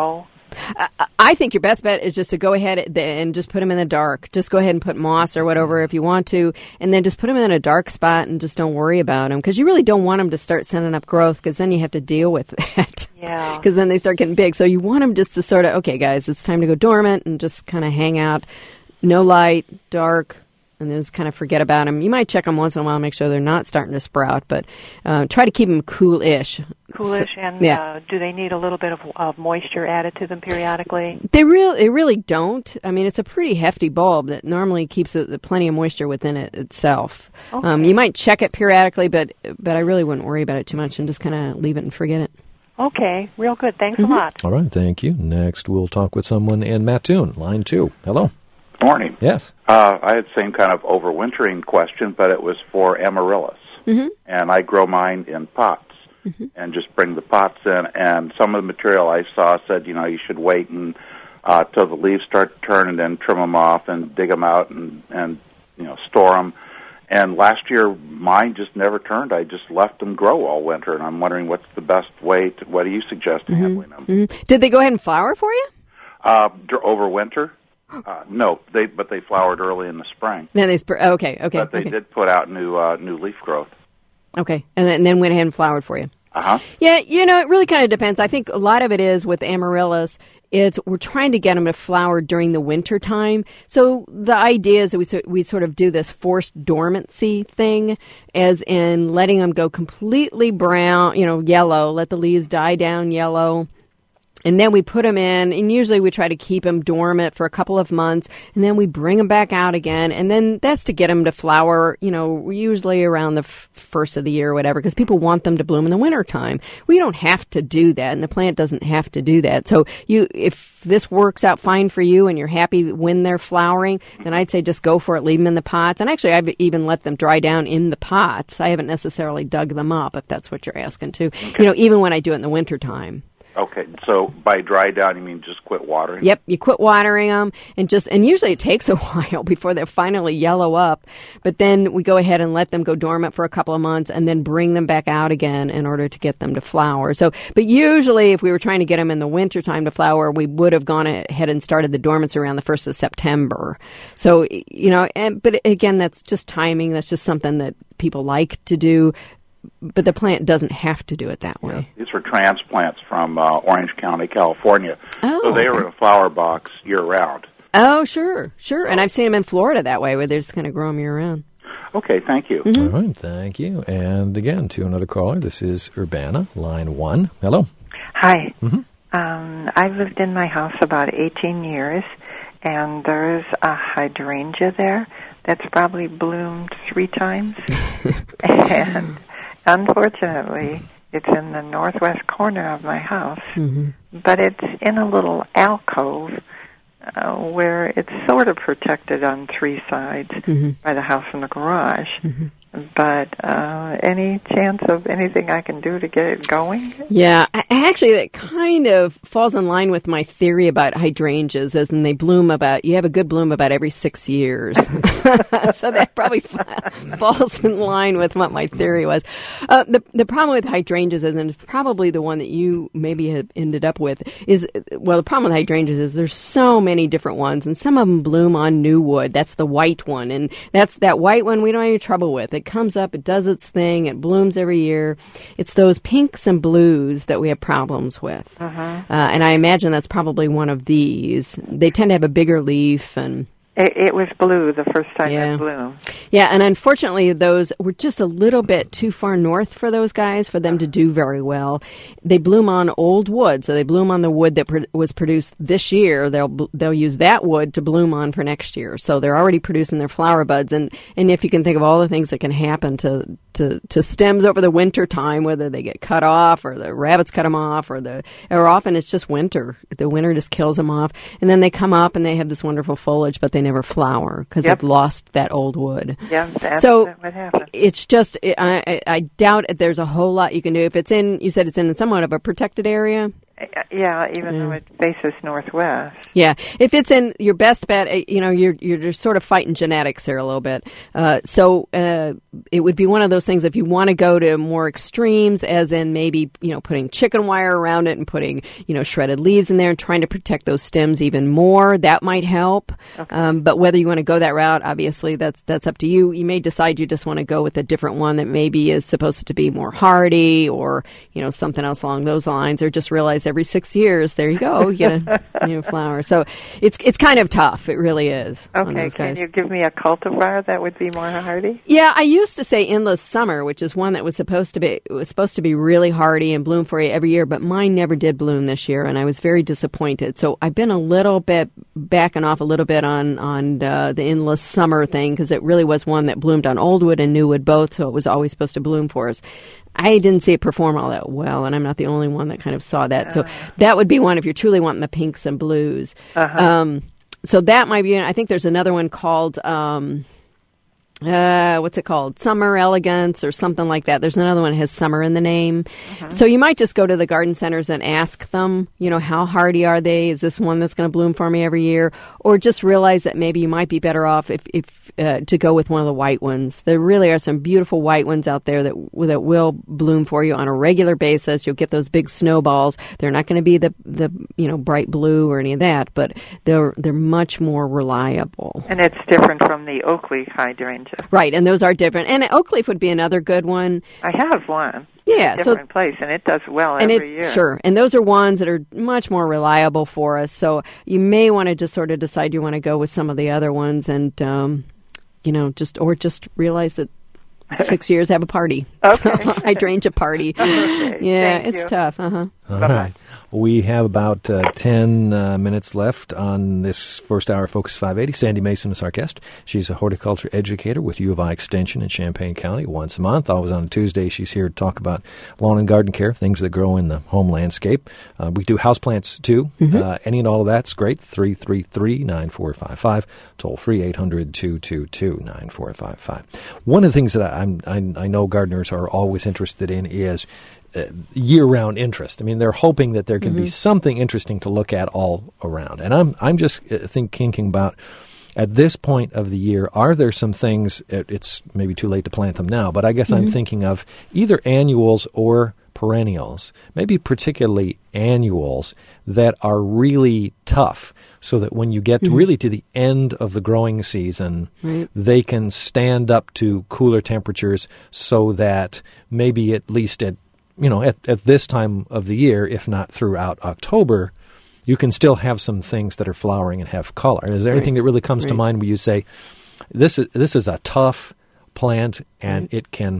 I, I think your best bet is just to go ahead and just put them in the dark. Just go ahead and put moss or whatever if you want to, and then just put them in a dark spot and just don't worry about them, because you really don't want them to start sending up growth, because then you have to deal with that. Yeah. Because then they start getting big. So you want them just to sort of, okay, guys, it's time to go dormant and just kind of hang out. No light, dark, and then just kind of forget about them. You might check them once in a while, make sure they're not starting to sprout, but uh, try to keep them cool-ish. Coolish, so, and yeah. uh, do they need a little bit of, of moisture added to them periodically? They really, they really don't. I mean, it's a pretty hefty bulb that normally keeps a, a plenty of moisture within it itself. Okay. Um, you might check it periodically, but but I really wouldn't worry about it too much and just kind of leave it and forget it. Okay, real good. Thanks Mm-hmm. a lot. All right, thank you. Next, we'll talk with someone in Mattoon, line two. Hello. Morning. Yes. Uh, I had the same kind of overwintering question, but it was for amaryllis. Mm-hmm. And I grow mine in pots mm-hmm. and just bring the pots in. And some of the material I saw said, you know, you should wait and uh, till the leaves start to turn and then trim them off and dig them out and, and you know, store them. And last year, mine just never turned. I just left them grow all winter, and I'm wondering what's the best way to, what do you suggest Mm-hmm. handling them? Mm-hmm. Did they go ahead and flower for you? Uh, over winter? Uh, no, they but they flowered early in the spring. Then they sp- okay, okay. But they okay. did put out new uh, new leaf growth. Okay, and then, and then went ahead and flowered for you. Uh-huh. Yeah, you know, it really kind of depends. I think a lot of it is with amaryllis, it's we're trying to get them to flower during the winter time. So the idea is that we, so, we sort of do this forced dormancy thing, as in letting them go completely brown, you know, yellow, let the leaves die down yellow. And then we put them in, and usually we try to keep them dormant for a couple of months, and then we bring them back out again. And then that's to get them to flower, you know, usually around the f- first of the year or whatever, because people want them to bloom in the wintertime. We don't have to do that, and the plant doesn't have to do that. So you, if this works out fine for you and you're happy when they're flowering, then I'd say just go for it, leave them in the pots. And actually, I've even let them dry down in the pots. I haven't necessarily dug them up, if that's what you're asking, too. Okay. You know, even when I do it in the wintertime. Okay, so by dry down, you mean just quit watering? Yep, you quit watering them, and just and usually it takes a while before they finally yellow up. But then we go ahead and let them go dormant for a couple of months, and then bring them back out again in order to get them to flower. So, but usually, if we were trying to get them in the wintertime to flower, we would have gone ahead and started the dormancy around the first of September. So, you know, and but again, that's just timing. That's just something that people like to do. But the plant doesn't have to do it that way. Yeah. These were transplants from uh, Orange County, California. Oh, so they okay. were in a flower box year-round. Oh, sure, sure. And I've seen them in Florida that way, where they just kind of grow them year-round. Okay, thank you. Mm-hmm. All right, thank you. And again, to another caller, this is Urbana, line one. Hello. Hi. Mm-hmm. Um, I've lived in my house about eighteen years, and there's a hydrangea there that's probably bloomed three times. And unfortunately, it's in the northwest corner of my house, mm-hmm. but it's in a little alcove uh, where it's sort of protected on three sides mm-hmm. by the house and the garage. Mm-hmm. But uh, any chance of anything I can do to get it going? Yeah, I, actually, that kind of falls in line with my theory about hydrangeas, as in they bloom about, you have a good bloom about every six years. So that probably fa- falls in line with what my theory was. Uh, the the problem with hydrangeas is, and it's probably the one that you maybe have ended up with, is, well, the problem with hydrangeas is there's so many different ones, and some of them bloom on new wood. That's the white one, and that's that white one we don't have any trouble with. It comes up, it does its thing, it blooms every year. It's those pinks and blues that we have problems with. Uh-huh. Uh, and I imagine that's probably one of these. They tend to have a bigger leaf, and It, it was blue the first time Yeah. it bloomed. yeah, and unfortunately, those were just a little bit too far north for those guys for them to do very well. They bloom on old wood, so they bloom on the wood that pr- was produced this year. They'll bl- they'll use that wood to bloom on for next year. So they're already producing their flower buds, and, and if you can think of all the things that can happen to, to, to stems over the winter time, whether they get cut off or the rabbits cut them off, or the or often it's just winter. The winter just kills them off, and then they come up and they have this wonderful foliage, but they never flower because Yep. they've lost that old wood. Yeah, that's So what happened. it's just, I, I, I doubt there's a whole lot you can do. If it's in, you said it's in somewhat of a protected area? Yeah, even yeah. though it faces northwest. Yeah, if it's in your best bet, you know, you're you're just sort of fighting genetics here a little bit. Uh, so uh, it would be one of those things if you want to go to more extremes, as in maybe, you know, putting chicken wire around it and putting, you know, shredded leaves in there and trying to protect those stems even more. That might help. Okay. Um, but whether you want to go that route, obviously, that's that's up to you. You may decide you just want to go with a different one that maybe is supposed to be more hardy, or, you know, something else along those lines, or just realize every six years, there you go, you get a new flower. So it's it's kind of tough. It really is. Okay, can you give me a cultivar that would be more hardy? Yeah, I used to say Endless Summer, which is one that was supposed to be was supposed to be really hardy and bloom for you every year, but mine never did bloom this year, and I was very disappointed. So I've been a little bit backing off a little bit on on uh, the Endless Summer thing, because it really was one that bloomed on old wood and new wood both, so it was always supposed to bloom for us. I didn't see it perform all that well, and I'm not the only one that kind of saw that. So that would be one if you're truly wanting the pinks and blues. Uh-huh. Um, so that might be, I think there's another one called, um, uh, what's it called? Summer Elegance or something like that. There's another one that has summer in the name. Uh-huh. So you might just go to the garden centers and ask them, you know, how hardy are they? Is this one that's going to bloom for me every year? Or just realize that maybe you might be better off if, if uh, to go with one of the white ones. There really are some beautiful white ones out there that that will bloom for you on a regular basis. You'll get those big snowballs. They're not going to be the, the you know bright blue or any of that, but they're they're much more reliable. And it's different from the oak leaf hydrangea. Right, and those are different. And oak leaf would be another good one. I have one. Yeah, in a different so, place, and it does well and every it, year. Sure, and those are ones that are much more reliable for us. So you may want to just sort of decide you want to go with some of the other ones, and um, you know, just or just realize that six years have a party. Okay, so, hydrangea party. Okay. Yeah, Thank it's you. tough. Uh huh. All right. We have about uh, ten uh, minutes left on this first hour of Focus five eighty. Sandy Mason is our guest. She's a horticulture educator with U of I Extension in Champaign County once a month. Always on a Tuesday, she's here to talk about lawn and garden care, things that grow in the home landscape. Uh, we do houseplants, too. Mm-hmm. Uh, any and all of that's great. three three three, nine four five five. Toll free, eight hundred, two two two, nine four five five. One of the things that I, I'm, I, I know gardeners are always interested in is Uh, year-round interest. I mean, they're hoping that there can mm-hmm. be something interesting to look at all around. And I'm I'm just uh, think, thinking about, at this point of the year, are there some things, it, it's maybe too late to plant them now, but I guess mm-hmm. I'm thinking of either annuals or perennials, maybe particularly annuals, that are really tough, so that when you get mm-hmm. really to the end of the growing season, right. they can stand up to cooler temperatures, so that maybe at least at you know, at, at this time of the year, if not throughout October, you can still have some things that are flowering and have color. Is there right. anything that really comes right. to mind where you say, this is this is a tough plant, and right. it can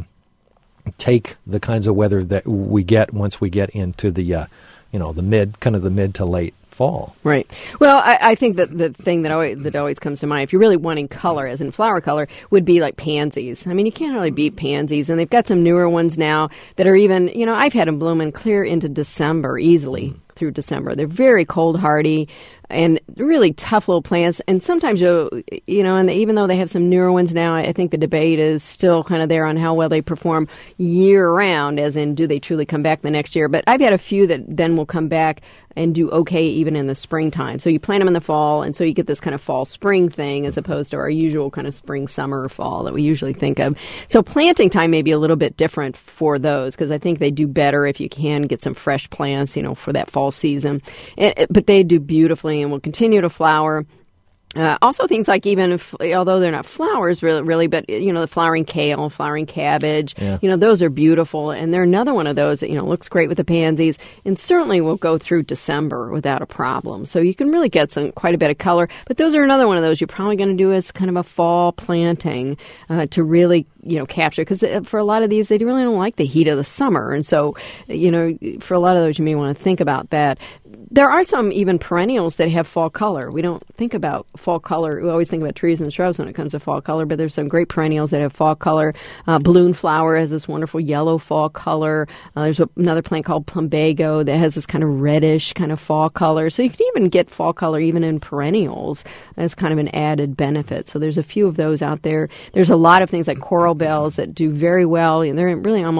take the kinds of weather that we get once we get into the, uh, you know, the mid, kind of the mid to late fall. Right. Well, I, I think that the thing that always, that always comes to mind, if you're really wanting color, as in flower color, would be like pansies. I mean, you can't really beat pansies, and they've got some newer ones now that are even, you know, I've had them blooming clear into December easily. Mm. Through December. They're very cold hardy and really tough little plants. And sometimes, you you know, and even though they have some newer ones now, I think the debate is still kind of there on how well they perform year round, as in, do they truly come back the next year? But I've had a few that then will come back and do okay even in the springtime. So you plant them in the fall, and so you get this kind of fall-spring thing as opposed to our usual kind of spring-summer fall that we usually think of. So planting time may be a little bit different for those, because I think they do better if you can get some fresh plants, you know, for that fall season. And, but they do beautifully and will continue to flower. Uh, also things like, even if, although they're not flowers really, really, but, you know, the flowering kale, flowering cabbage, yeah. you know, those are beautiful. And they're another one of those that, you know, looks great with the pansies and certainly will go through December without a problem. So you can really get some quite a bit of color. But those are another one of those you're probably going to do as kind of a fall planting uh, to really, you know, capture. Because for a lot of these, they really don't like the heat of the summer. And so, you know, for a lot of those, you may want to think about that. There are some even perennials that have fall color. We don't think about fall color. We always think about trees and shrubs when it comes to fall color, but there's some great perennials that have fall color. Uh, balloon flower has this wonderful yellow fall color. Uh, there's a, another plant called plumbago that has this kind of reddish kind of fall color. So you can even get fall color even in perennials as kind of an added benefit. So there's a few of those out there. There's a lot of things like coral bells that do very well, and they're really almost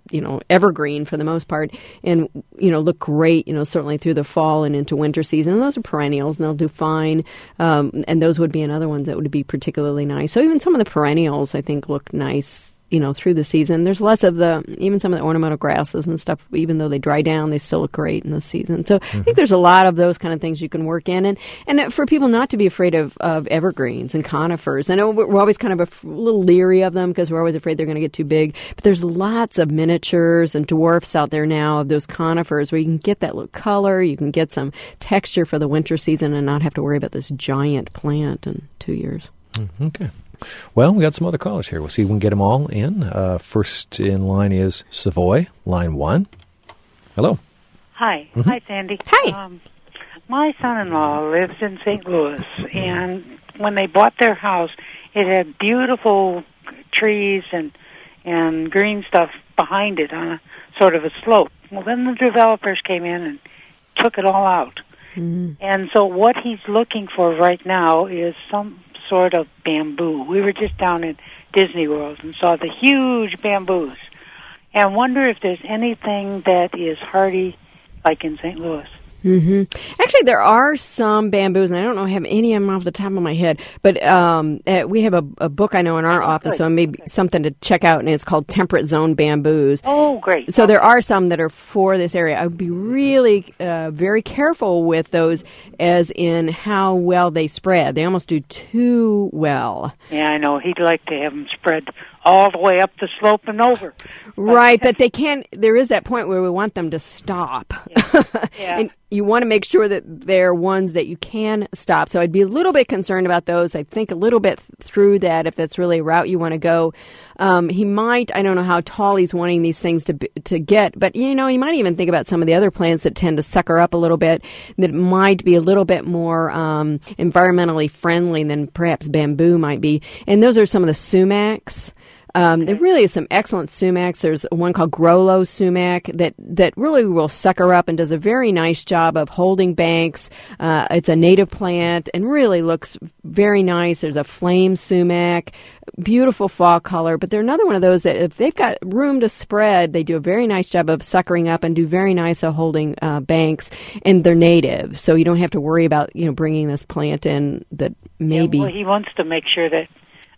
you know, evergreen for the most part, and, you know, look great, you know, certainly through the fall and into winter season. And those are perennials, and they'll do fine. Um, and those would be another ones that would be particularly nice. So even some of the perennials, I think, look nice, you know, through the season. There's less of the, even some of the ornamental grasses and stuff, even though they dry down, they still look great in the season. So mm-hmm. I think there's a lot of those kind of things you can work in. And, and for people not to be afraid of, of evergreens and conifers. I know we're always kind of a little leery of them because we're always afraid they're going to get too big. But there's lots of miniatures and dwarfs out there now of those conifers where you can get that little color, you can get some texture for the winter season and not have to worry about this giant plant in two years. Mm-hmm. Okay. Well, we got some other callers here. We'll see if we can get them all in. Uh, first in line is Savoy, line one. Hello. Hi. Mm-hmm. Hi, Sandy. Hi. Um, my son-in-law lives in Saint Louis, and when they bought their house, it had beautiful trees and and green stuff behind it on a sort of a slope. Well, then the developers came in and took it all out. Mm-hmm. And so what he's looking for right now is some sort of bamboo. We were just down at Disney World and saw the huge bamboos. And wonder if there's anything that is hardy like in Saint Louis. Mm-hmm. Actually, there are some bamboos, and I don't know, have any of them off the top of my head, but um, uh, we have a, a book I know in our oh, office, good. so maybe okay. something to check out, and it's called Temperate Zone Bamboos. Oh, great. So there are some that are for this area. I would be really uh, very careful with those as in how well they spread. They almost do too well. Yeah, I know. He'd like to have them spread all the way up the slope and over. Right, but they can't, there is that point where we want them to stop. Yeah. Yeah. And you want to make sure that they're ones that you can stop. So I'd be a little bit concerned about those. I think a little bit through that if that's really a route you want to go. Um, he might, I don't know how tall he's wanting these things to to get, but, you know, you might even think about some of the other plants that tend to sucker up a little bit that might be a little bit more um, environmentally friendly than perhaps bamboo might be. And those are some of the sumacs. Um, there really is some excellent sumacs. There's one called Grollo sumac that, that really will sucker up and does a very nice job of holding banks. Uh, it's a native plant and really looks very nice. There's a flame sumac, beautiful fall color. But they're another one of those that if they've got room to spread, they do a very nice job of suckering up and do very nice at holding uh, banks. And they're native, so you don't have to worry about, you know, bringing this plant in that maybe... Yeah, well, he wants to make sure that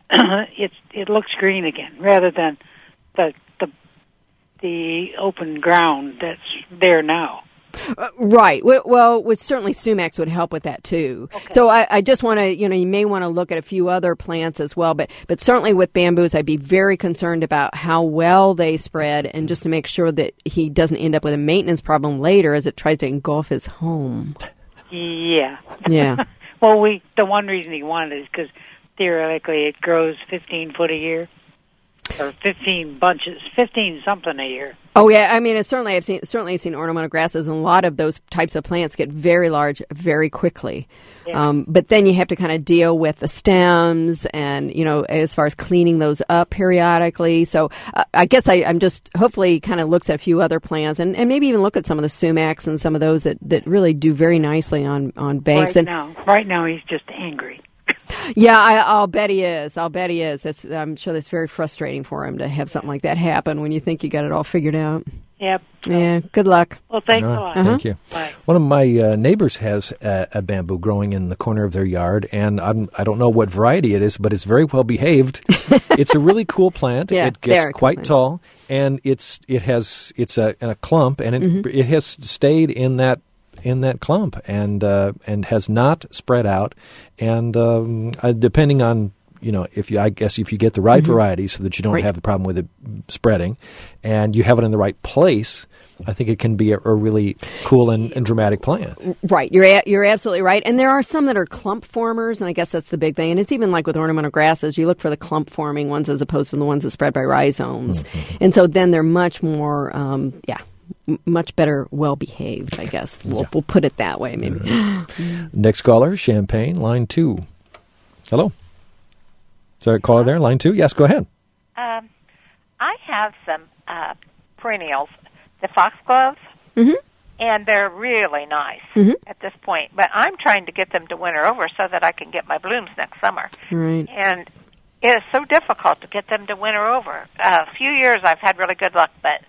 it it looks green again, rather than the the the open ground that's there now. Uh, right. Well, well, with certainly sumacs would help with that too. Okay. So I, I just want to, you know, you may want to look at a few other plants as well, but but certainly with bamboos, I'd be very concerned about how well they spread, and just to make sure that he doesn't end up with a maintenance problem later as it tries to engulf his home. Yeah. Yeah. Well, we the one reason he wanted is because theoretically it grows fifteen foot a year, or fifteen bunches, fifteen something a year. Oh yeah, I mean, it's certainly I've seen certainly I've seen ornamental grasses, and a lot of those types of plants get very large very quickly. Yeah. Um, but then you have to kind of deal with the stems, and you know, as far as cleaning those up periodically. So uh, I guess I, I'm just hopefully kind of looks at a few other plants, and, and maybe even look at some of the sumacs and some of those that, that really do very nicely on on banks. Right and now, right now he's just angry. Yeah, I, I'll bet he is. I'll bet he is. It's, I'm sure that's very frustrating for him to have something like that happen when you think you got it all figured out. Yep. Yeah, good luck. Well, thanks right. a lot. Uh-huh. Thank you. Bye. One of my uh, neighbors has a, a bamboo growing in the corner of their yard, and I'm, I don't know what variety it is, but it's very well behaved. It's a really cool plant. Yeah, it gets cool quite plant. tall, and it's it has it's a, in a clump, and it, Mm-hmm. it has stayed in that in that clump and uh, and has not spread out. And um, uh, depending on, you know, if you, I guess if you get the right Mm-hmm. variety so that you don't Right. have the problem with it spreading, and you have it in the right place, I think it can be a, a really cool and, and dramatic plant. Right, you're a, you're absolutely right. And there are some that are clump formers, and I guess that's the big thing. And it's even like with ornamental grasses, you look for the clump forming ones as opposed to the ones that spread by rhizomes. Mm-hmm. And so then they're much more, um, yeah, m- much better, well behaved. I guess we'll Yeah. we'll put it that way, maybe. Mm-hmm. Next caller, Champaign, line two. Hello. Sorry, caller there, line two. Yes, go ahead. Um, I have some uh, perennials, the foxgloves, Mm-hmm. and they're really nice Mm-hmm. at this point. But I'm trying to get them to winter over so that I can get my blooms next summer. Right. And it is so difficult to get them to winter over. Uh, a few years I've had really good luck, but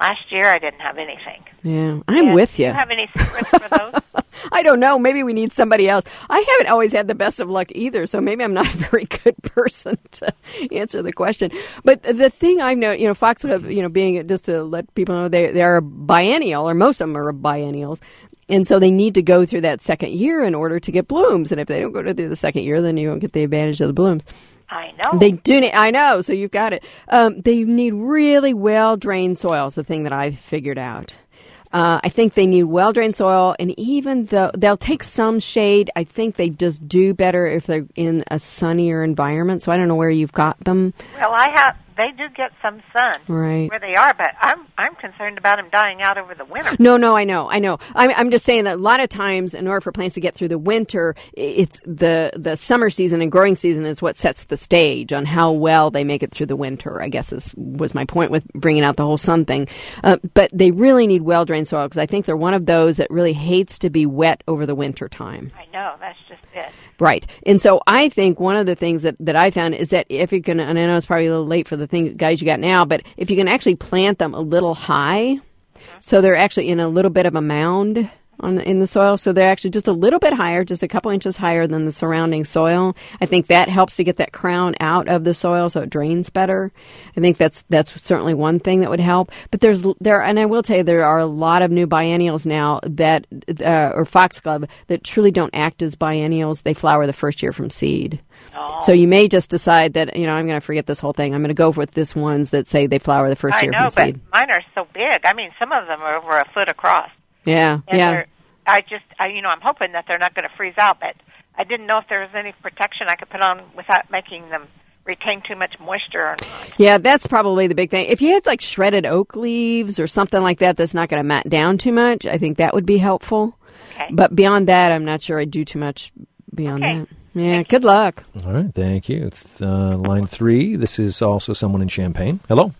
Last year, I didn't have anything. Yeah, I'm Yeah. with Do you. you have any secrets for those? I don't know. Maybe we need somebody else. I haven't always had the best of luck either, so maybe I'm not a very good person to answer the question. But the thing I've known, you know, foxglove, you know, being, just to let people know, they they are biennial, or most of them are biennials. And so they need to go through that second year in order to get blooms. And if they don't go through the second year, then you don't get the advantage of the blooms. I know. They do need, I know, so you've got it. Um, they need really well-drained soil is the thing that I've figured out. Uh, I think they need well-drained soil, and even though they'll take some shade, I think they just do better if they're in a sunnier environment. So I don't know where you've got them. Well, I have. They do get some sun Right. where they are, but I'm I'm concerned about them dying out over the winter. No, no, I know, I know. I'm, I'm just saying that a lot of times, in order for plants to get through the winter, it's the the summer season and growing season is what sets the stage on how well they make it through the winter. I guess is was my point with bringing out the whole sun thing. Uh, but they really need well drained soil, because I think they're one of those that really hates to be wet over the winter time. I know, that's just it. Right. And so I think one of the things that, that I found is that if you're going to, and I know it's probably a little late for the thing, guys you got now, but if you can actually plant them a little high, so they're actually in a little bit of a mound on the, in the soil, so they're actually just a little bit higher, just a couple inches higher than the surrounding soil. I think that helps to get that crown out of the soil so it drains better. I think that's that's certainly one thing that would help. But there's there, and I will tell you, there are a lot of new biennials now that uh, or foxglove that truly don't act as biennials. They flower the first year from seed. Oh. So you may just decide that, you know, I'm going to forget this whole thing. I'm going to go with this ones that say they flower the first I year know, from but seed. mine are so big. I mean, some of them are over a foot across. Yeah, And yeah. they're- I just, I, you know, I'm hoping that they're not going to freeze out, but I didn't know if there was any protection I could put on without making them retain too much moisture or not. Yeah, that's probably the big thing. If you had like shredded oak leaves or something like that that's not going to mat down too much, I think that would be helpful. Okay. But beyond that, I'm not sure I'd do too much beyond Okay. that. Yeah, good luck. All right, thank you. Th- Uh, line three, this is also someone in Champaign. Hello.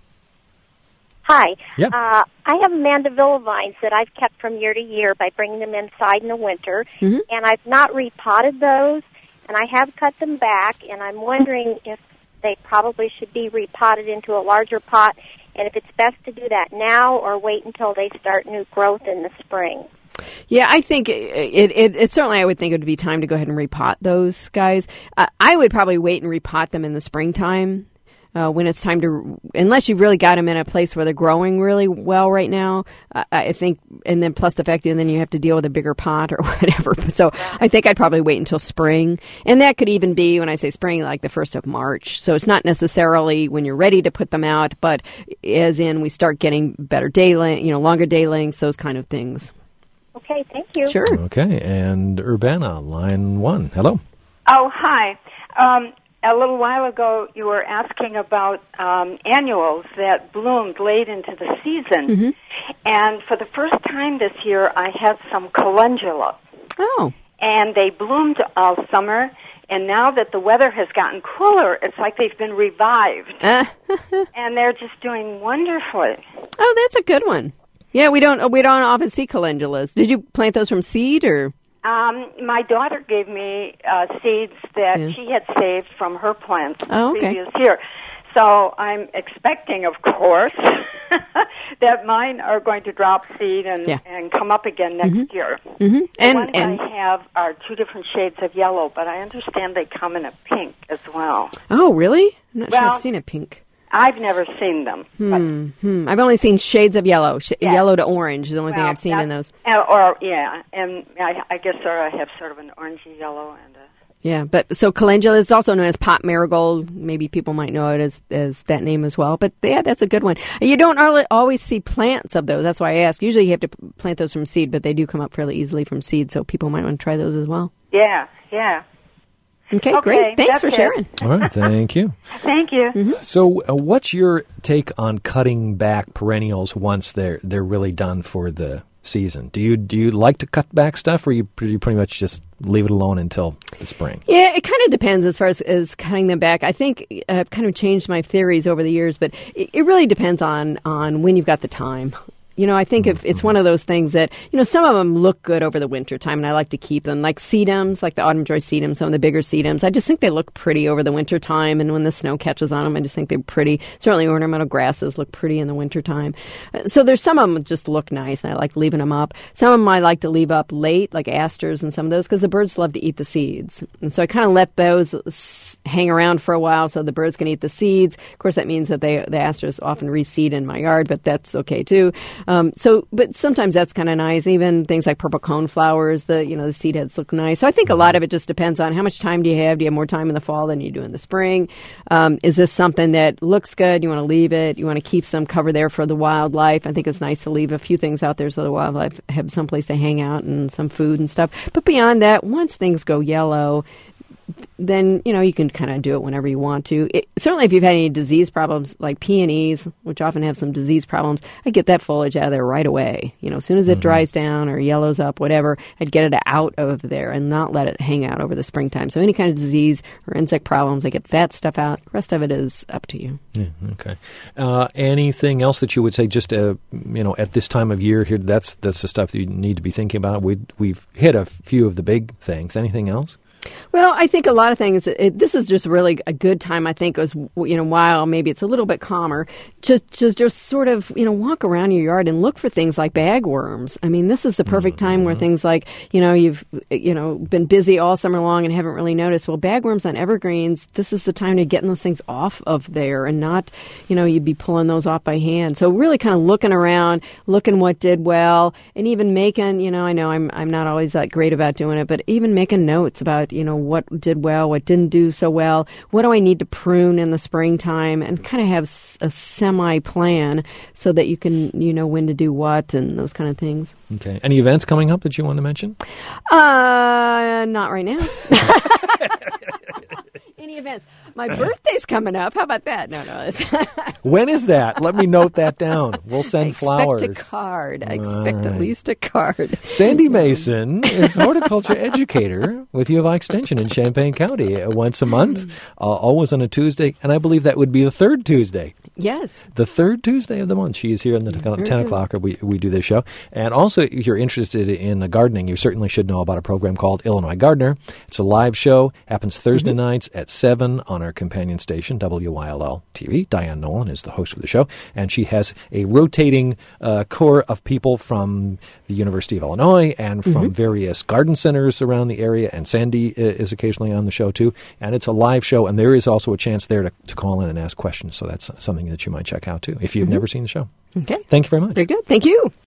Hi. Yeah. Uh, I have mandevilla vines that I've kept from year to year by bringing them inside in the winter, Mhm. and I've not repotted those, and I have cut them back, and I'm wondering if they probably should be repotted into a larger pot, and if it's best to do that now or wait until they start new growth in the spring. Yeah, I think it, it, it, it certainly, I would think it would be time to go ahead and repot those guys. Uh, I would probably wait and repot them in the springtime. Uh, when it's time to, unless you've really got them in a place where they're growing really well right now, uh, I think, and then plus the fact that then you have to deal with a bigger pot or whatever. So I think I'd probably wait until spring. And that could even be, when I say spring, like the first of March. So it's not necessarily when you're ready to put them out, but as in we start getting better day length, you know, longer day lengths, those kind of things. Okay, thank you. Sure. Okay, and Urbana, line one. Hello. Oh, hi. Um, a little while ago, you were asking about um, annuals that bloomed late into the season. Mm-hmm. And for the first time this year, I had some calendula. Oh. And they bloomed all summer. And now that the weather has gotten cooler, it's like they've been revived. And they're just doing wonderfully. Oh, that's a good one. Yeah, we don't we don't often see calendulas. Did you plant those from seed or? Um, my daughter gave me uh, seeds that Yeah. she had saved from her plants Oh, the okay. previous year. So I'm expecting, of course, that mine are going to drop seed and, Yeah. and come up again next Mhm. year. Mm-hmm. The And ones and I have are two different shades of yellow, but I understand they come in a pink as well. oh, really? I'm not sure Well, I've seen a pink. I've never seen them. Hmm. hmm. I've only seen shades of yellow. Sh- Yeah. Yellow to orange is the only thing Well, I've seen in that- those. Uh, or, yeah, and I, I guess sort of have sort of an orangey yellow and a Yeah, but so calendula is also known as pot marigold. Maybe people might know it as as that name as well. But yeah, that's a good one. You don't al- always see plants of those. That's why I ask. Usually you have to p- plant those from seed, but they do come up fairly easily from seed. So people might want to try those as well. yeah, yeah. Okay, Okay, great. Thanks that's for it. sharing. All right, thank you. Thank you. Mm-hmm. So, uh, what's your take on cutting back perennials once they're they're really done for the season? Do you do you like to cut back stuff, or you, you pretty much just leave it alone until the spring? Yeah, it kind of depends as far as, as cutting them back. I think I've kind of changed my theories over the years, but it, it really depends on, on when you've got the time. you know, I think if it's one of those things that, you know, some of them look good over the winter time, and I like to keep them, like sedums, like the autumn joy sedum, some of the bigger sedums. I just think they look pretty over the winter time, and when the snow catches on them, I just think they're pretty. Certainly ornamental grasses look pretty in the winter time. So there's some of them that just look nice, and I like leaving them up. Some of them I like to leave up late, like asters and some of those, because the birds love to eat the seeds. And so I kind of let those hang around for a while so the birds can eat the seeds. Of course, that means that they the asters often reseed in my yard, but that's okay too. Um, so, but sometimes that's kind of nice. Even things like purple cone flowers, the you know the seed heads look nice. So I think a lot of it just depends on how much time do you have. Do you have more time in the fall than you do in the spring? Um, is this something that looks good? You want to leave it? You want to keep some cover there for the wildlife? I think it's nice to leave a few things out there so the wildlife have some place to hang out and some food and stuff. But beyond that, once things go yellow, then, you know, you can kind of do it whenever you want to. It, certainly if you've had any disease problems, like peonies, which often have some disease problems, I'd get that foliage out of there right away. You know, as soon as it mm-hmm. dries down or yellows up, whatever, I'd get it out of there and not let it hang out over the springtime. So any kind of disease or insect problems, I get that stuff out. The rest of it is up to you. Yeah, okay. Uh, anything else that you would say just, uh, you know, at this time of year here, that's that's the stuff that you need to be thinking about? We, we've hit a few of the big things. Anything else? Well, I think a lot of things, it, this is just really a good time, I think, as, you know, while maybe it's a little bit calmer, just, just just sort of, you know, walk around your yard and look for things like bagworms. I mean, this is the perfect time mm-hmm. where things like, you know, you've, you know, been busy all summer long and haven't really noticed. Well, bagworms on evergreens, this is the time to get those things off of there and not, you know, you'd be pulling those off by hand. So really kind of looking around, looking what did well, and even making, you know, I know I'm I'm not always that great about doing it, but even making notes about, you know, what did well, what didn't do so well, what do I need to prune in the springtime, and kind of have a semi-plan so that you can, you know, when to do what and those kind of things. Okay. Any events coming up that you want to mention? Uh, not right now. Any events? My birthday's coming up. How about that? No, no. When is that? Let me note that down. We'll send I flowers. Expect a card. I expect right. at least a card. Sandy Mason is horticulture educator with U of I Extension in Champaign County uh, once a month, uh, always on a Tuesday, and I believe that would be the third Tuesday. Yes. The third Tuesday of the month. She is here in the mm-hmm. ten o'clock, or we, we do this show. And also, if you're interested in uh, gardening, you certainly should know about a program called Illinois Gardener. It's a live show, happens Thursday mm-hmm. nights at seven on our companion station, W Y L L T V. Diane Nolan is the host of the show, and she has a rotating uh, core of people from the University of Illinois and from mm-hmm. various garden centers around the area, and Sandy uh, is occasionally on the show too. And it's a live show, and there is also a chance there to, to call in and ask questions, so that's something that you might check out too if you've mm-hmm. never seen the show. Okay. Thank you very much. Very good. Thank you.